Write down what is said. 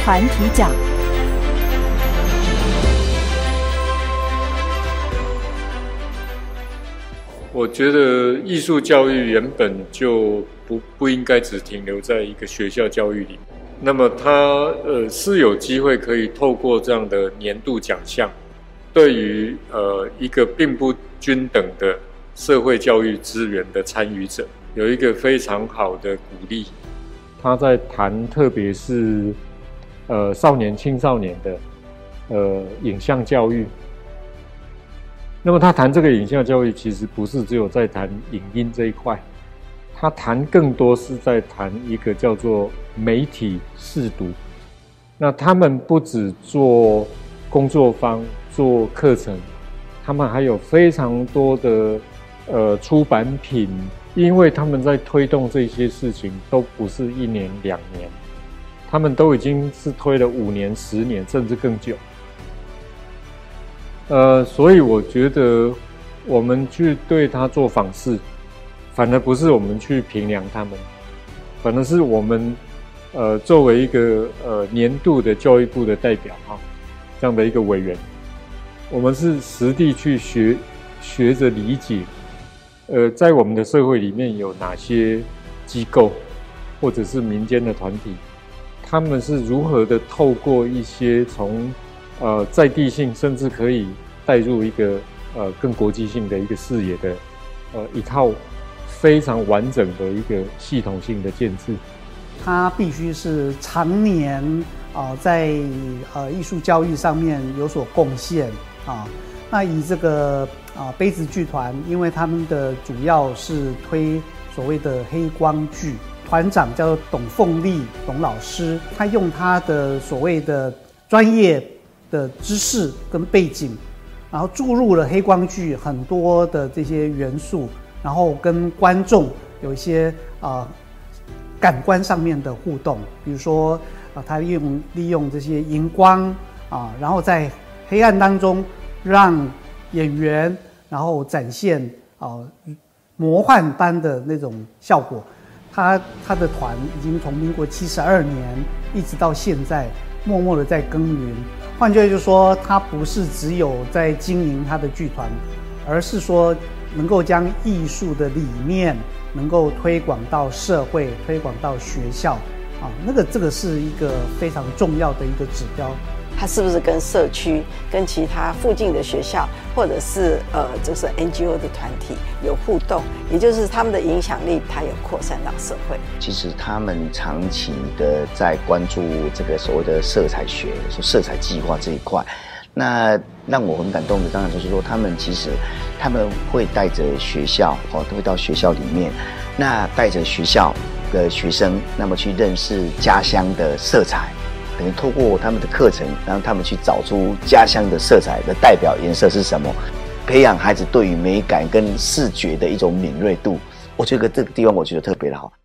团体奖。 我觉得艺术教育原本就不应该只停留在一个学校教育里面，那么它是有机会可以透过这样的年度奖项，对于一个并不均等的社会教育资源的参与者，有一个非常好的鼓励。他在谈，特别是少年青少年的影像教育。那么他谈这个影像教育，其实不是只有在谈影音这一块，他谈更多是在谈一个叫做媒体识读。那他们不只做工作坊、做课程，他们还有非常多的出版品，因为他们在推动这些事情都不是1年2年，他们都已经是推了5年、10年，甚至更久。所以我觉得我们去对他做访视，反而不是我们去评量他们，反而是我们作为一个年度的教育部的代表这样的一个委员，我们是实地去学着理解，在我们的社会里面有哪些机构或者是民间的团体，他们是如何的透过一些从在地性，甚至可以带入一个更国际性的一个视野的一套非常完整的一个系统性的建制。 它必须是常年在艺术教育上面有所贡献那以这个杯子剧团，因为他们的主要是推所谓的黑光剧，团长叫做董凤丽董老师，他用他的所谓的专业的知识跟背景，然后注入了黑光剧很多的这些元素，然后跟观众有一些感官上面的互动，比如说他利用这些荧光然后在黑暗当中让演员然后展现魔幻般的那种效果。他的团已经从民国72年一直到现在默默的在耕耘。换句话就是说，他不是只有在经营他的剧团，而是说能够将艺术的理念能够推广到社会，推广到学校这个是一个非常重要的一个指标。 它是不是跟社区、跟其他附近的学校，或者是就是 NGO 的团体有互动，也就是他们的影响力，它有扩散到社会。 其实他们长期的在关注这个所谓的色彩学、色彩计划这一块。那让我很感动的，当然就是说，他们会带着学校都会到学校里面，那带着学校的学生，那么去认识家乡的色彩。可能透过他们的课程，让他们去找出家乡的色彩的代表颜色是什么，培养孩子对于美感跟视觉的一种敏锐度。我觉得这个地方我觉得特别的好。